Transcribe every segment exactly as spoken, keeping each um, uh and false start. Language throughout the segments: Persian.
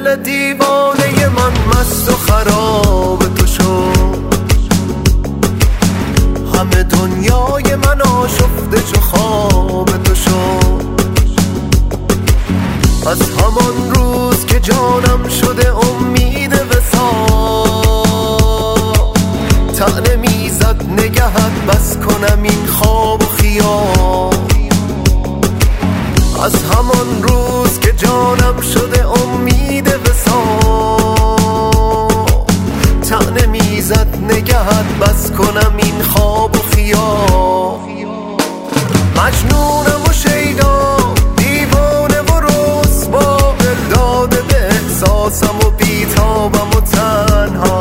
دل دیوانه من مست و خراب تو شد، همه دنیای من آشفته چو خواب تو شد. از همان روز که جانم شده امید وصال، طعنه میزد نگهت بس کنم این خواب و خیال. از همان روز که جانم شده امید وصال، طعنه میزد نگهت بس کنم این خواب و خیال. مجنونم و شیدا، دیوانه و رسوا، دل داده به احساسم و بیتابم و تنها.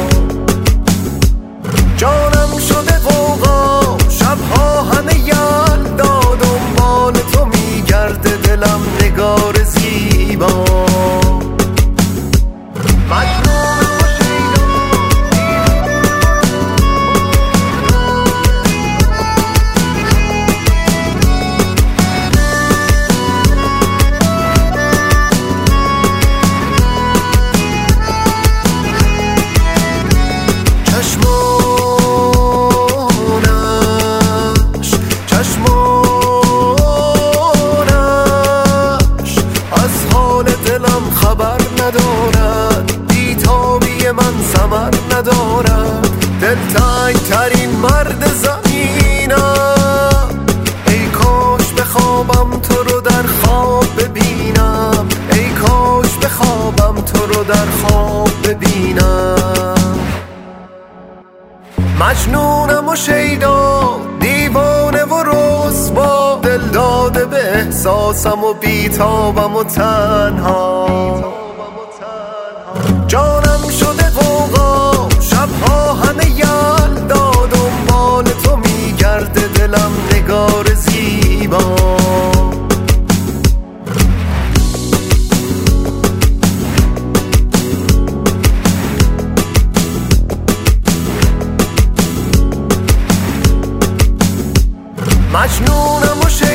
جانم شده غوغا، شبها همه یلدا، دنبال تو میگرده دلم نگار زیبا. خبر ندارد بیتابی من ثمر ندارد، دلتنگ ترین مرد زمینم. ای کاش بخوابم تو رو در خواب ببینم، ای کاش بخوابم تو رو در خواب ببینم. مجنونم و شیدا، دیوانه و رسوا، دل داده به احساسم و بیتابم و تنها. جانم شده غوغا، شبها همه یلدا، دنبال تو میگرده دلم نگار زیبا. مجنونم و